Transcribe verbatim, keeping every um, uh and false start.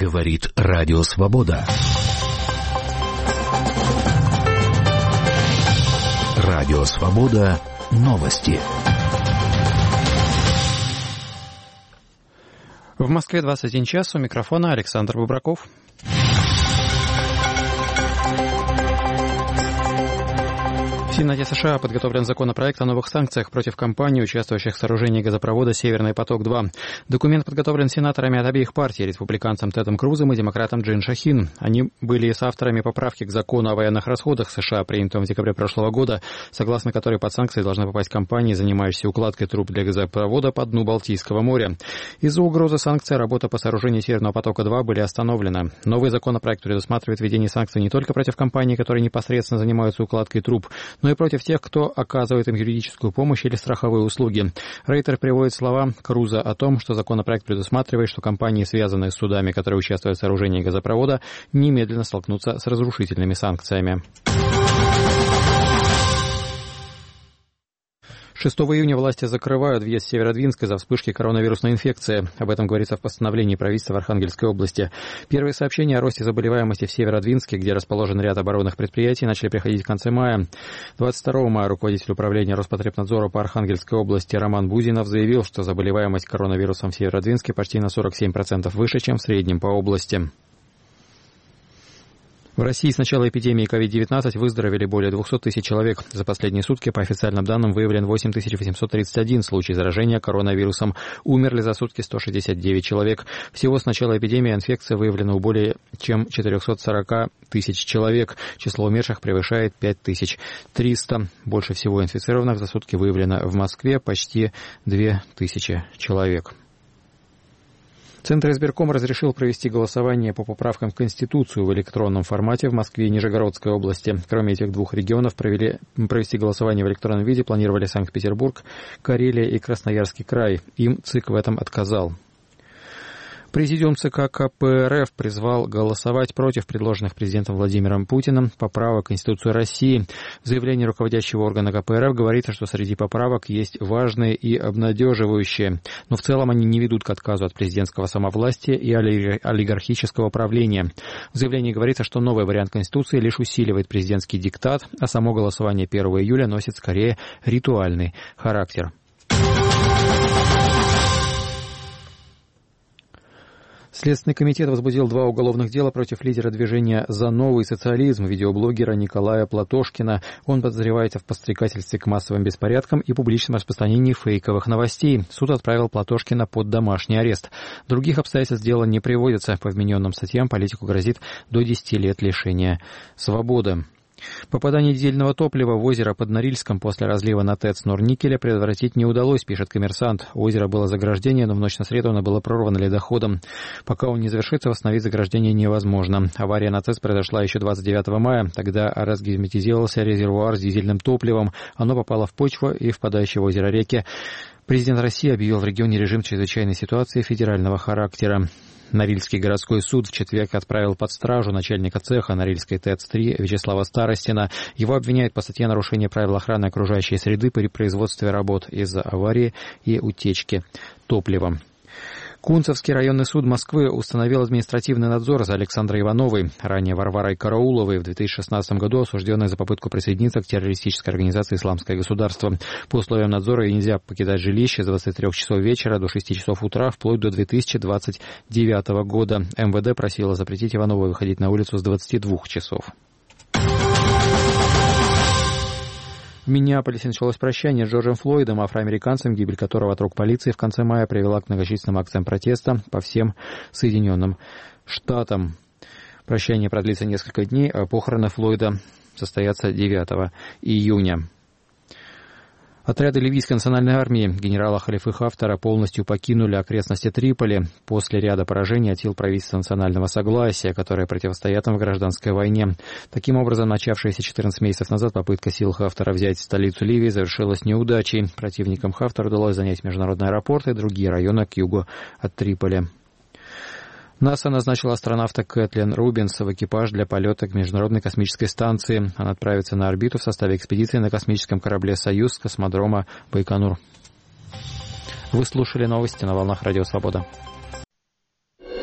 Говорит Радио Свобода. Радио Свобода. Новости. В Москве двадцать один час. У микрофона Александр Бубраков. В Сенате США подготовлен законопроект о новых санкциях против компаний, участвующих в сооружении газопровода «Северный поток-два». Документ подготовлен сенаторами от обеих партий, республиканцем Тедом Крузом и демократом Джин Шахин. Они были соавторами поправки к закону о военных расходах США, принятому в декабре прошлого года, согласно которой под санкции должны попасть компании, занимающиеся укладкой труб для газопровода по дну Балтийского моря. Из-за угрозы санкций работа по сооружению «Северного потока-два» были остановлены. Новый законопроект предусматривает введение санкций не только против компаний, которые непосредственно занимаются укладкой труб, но и против тех, кто оказывает им юридическую помощь или страховые услуги. Рейтер приводит слова Круза о том, что законопроект предусматривает, что компании, связанные с судами, которые участвуют в сооружении газопровода, немедленно столкнутся с разрушительными санкциями. шестого июня власти закрывают въезд в Северодвинск из-за вспышки коронавирусной инфекции. Об этом говорится в постановлении правительства в Архангельской области. Первые сообщения о росте заболеваемости в Северодвинске, где расположен ряд оборонных предприятий, начали приходить в конце мая. двадцать второго мая руководитель управления Роспотребнадзора по Архангельской области Роман Бузинов заявил, что заболеваемость коронавирусом в Северодвинске почти на сорок семь процентов выше, чем в среднем по области. В России с начала эпидемии ковид девятнадцать выздоровели более двести тысяч человек. За последние сутки, по официальным данным, выявлен восемь тысяч восемьсот тридцать один случай заражения коронавирусом. Умерли за сутки сто шестьдесят девять человек. Всего с начала эпидемии инфекция выявлена у более чем четыреста сорок тысяч человек. Число умерших превышает пять тысяч триста. Больше всего инфицированных за сутки выявлено в Москве, почти две тысячи человек. Центр избирком разрешил провести голосование по поправкам в Конституцию в электронном формате в Москве и Нижегородской области. Кроме этих двух регионов, провели, провести голосование в электронном виде планировали Санкт-Петербург, Карелия и Красноярский край. Им ЦИК в этом отказал. Президиум ЦК КПРФ призвал голосовать против предложенных президентом Владимиром Путиным поправок в Конституцию России. В заявлении руководящего органа КПРФ говорится, что среди поправок есть важные и обнадеживающие, но в целом они не ведут к отказу от президентского самовластия и олигархического правления. В заявлении говорится, что новый вариант Конституции лишь усиливает президентский диктат, а само голосование первого июля носит скорее ритуальный характер. Следственный комитет возбудил два уголовных дела против лидера движения «За новый социализм» видеоблогера Николая Платошкина. Он подозревается в подстрекательстве к массовым беспорядкам и публичном распространении фейковых новостей. Суд отправил Платошкина под домашний арест. Других обстоятельств дела не приводится. По вмененным статьям политику грозит до десяти лет лишения свободы. Попадание дизельного топлива в озеро под Норильском после разлива на ТЭЦ Норникеля предотвратить не удалось, пишет «Коммерсант». У озера было заграждение, но в ночь на среду оно было прорвано ледоходом. Пока он не завершится, восстановить заграждение невозможно. Авария на ТЭЦ произошла еще двадцать девятого мая. Тогда разгерметизировался резервуар с дизельным топливом. Оно попало в почву и впадающие в озеро реки. Президент России объявил в регионе режим чрезвычайной ситуации федерального характера. Норильский городской суд в четверг отправил под стражу начальника цеха Норильской ТЭЦ-три Вячеслава Старостина. Его обвиняют по статье нарушения правил охраны окружающей среды при производстве работ из-за аварии и утечки топлива. Кунцевский районный суд Москвы установил административный надзор за Александрой Ивановой, ранее Варварой Карауловой, в две тысячи шестнадцатом году осужденной за попытку присоединиться к террористической организации «Исламское государство». По условиям надзора ей нельзя покидать жилище с двадцати трёх часов вечера до шести часов утра вплоть до две тысячи двадцать девятого года. МВД просило запретить Ивановой выходить на улицу с двадцати двух часов. В Миннеаполисе началось прощание с Джорджем Флойдом, афроамериканцем, гибель которого от рук полиции в конце мая привела к многочисленным акциям протеста по всем Соединенным Штатам. Прощание продлится несколько дней, а похороны Флойда состоятся девятого июня. Отряды ливийской национальной армии генерала Халифы Хафтара полностью покинули окрестности Триполи после ряда поражений от сил правительства национального согласия, которые противостоят им в гражданской войне. Таким образом, начавшаяся четырнадцать месяцев назад попытка сил Хафтара взять столицу Ливии завершилась неудачей. Противникам Хафтара удалось занять международный аэропорт и другие районы к югу от Триполи. НАСА назначила астронавта Кэтлин Рубинс в экипаж для полета к Международной космической станции. Она отправится на орбиту в составе экспедиции на космическом корабле «Союз» с космодрома Байконур. Вы слушали новости на волнах Радио Свобода.